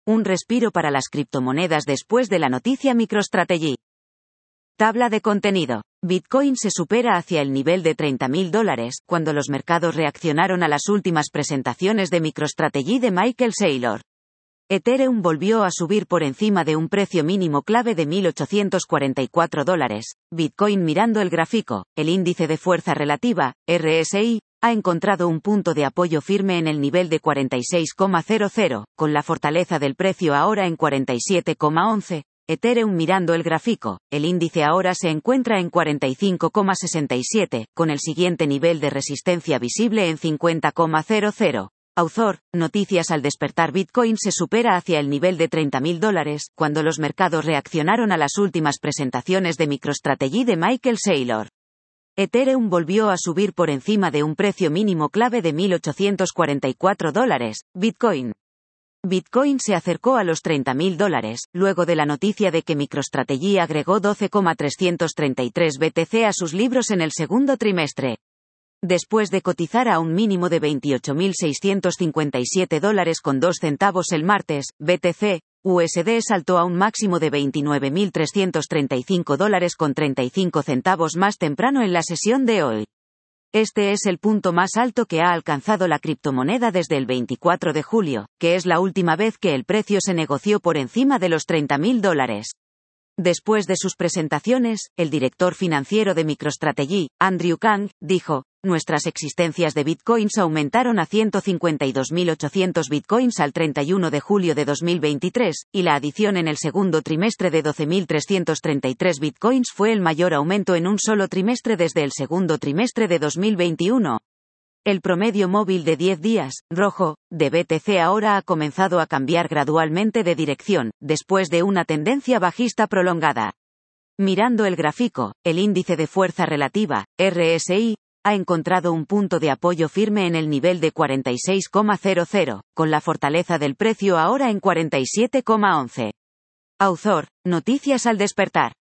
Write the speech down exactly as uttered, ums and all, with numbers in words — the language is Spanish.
Un respiro para las criptomonedas después de la noticia MicroStrategy. Tabla de contenido. Bitcoin se supera hacia el nivel de treinta mil dólares, cuando los mercados reaccionaron a las últimas presentaciones de MicroStrategy de Michael Saylor. Ethereum volvió a subir por encima de un precio mínimo clave de mil ochocientos cuarenta y cuatro dólares. Bitcoin mirando el gráfico, el índice de fuerza relativa, R S I, ha encontrado un punto de apoyo firme en el nivel de cuarenta y seis coma cero cero, con la fortaleza del precio ahora en cuarenta y siete coma once. Ethereum mirando el gráfico, el índice ahora se encuentra en cuarenta y cinco coma sesenta y siete, con el siguiente nivel de resistencia visible en cincuenta coma cero cero. Author, noticias al despertar. Bitcoin se supera hacia el nivel de treinta mil dólares, cuando los mercados reaccionaron a las últimas presentaciones de MicroStrategy de Michael Saylor. Ethereum volvió a subir por encima de un precio mínimo clave de mil ochocientos cuarenta y cuatro dólares. Bitcoin. Bitcoin se acercó a los treinta mil dólares, luego de la noticia de que MicroStrategy agregó doce coma trescientos treinta y tres B T C a sus libros en el segundo trimestre. Después de cotizar a un mínimo de veintiocho mil seiscientos cincuenta y siete dólares con dos centavos el martes, B T C U S D saltó a un máximo de veintinueve mil trescientos treinta y cinco dólares con treinta y cinco centavos más temprano en la sesión de hoy. Este es el punto más alto que ha alcanzado la criptomoneda desde el veinticuatro de julio, que es la última vez que el precio se negoció por encima de los treinta mil dólares. Después de sus presentaciones, el director financiero de MicroStrategy, Andrew Kang, dijo: "Nuestras existencias de bitcoins aumentaron a ciento cincuenta y dos mil ochocientos bitcoins al treinta y uno de julio de dos mil veintitrés, y la adición en el segundo trimestre de doce mil trescientos treinta y tres bitcoins fue el mayor aumento en un solo trimestre desde el segundo trimestre de dos mil veintiuno. El promedio móvil de diez días, rojo, de B T C ahora ha comenzado a cambiar gradualmente de dirección, después de una tendencia bajista prolongada. Mirando el gráfico, el índice de fuerza relativa, R S I, ha encontrado un punto de apoyo firme en el nivel de cuarenta y seis coma cero cero, con la fortaleza del precio ahora en cuarenta y siete coma once. Author, noticias al despertar.